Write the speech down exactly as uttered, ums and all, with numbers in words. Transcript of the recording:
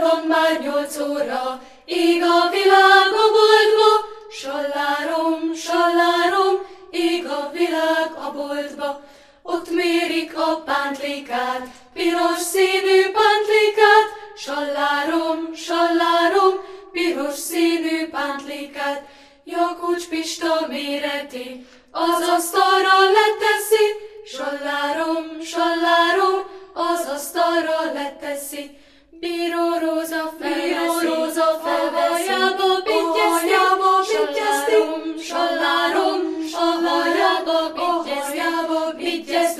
van már nyolc óra, ég a világ a boltba, sallárom, sallárom, ég a világ a boltba. Ott mérik a pántlikát, piros színű pántlikát, sallárom, sallárom, piros színű pántlikát. Jakucs Pista méreti, az asztalra leteszi, sallárom, sallárom, az asztalra leteszi. Bíró Róza felveszi, Bíró Róza felveszi, hajába bittyezti, sallárom, sallárom, a hajába bittyezti,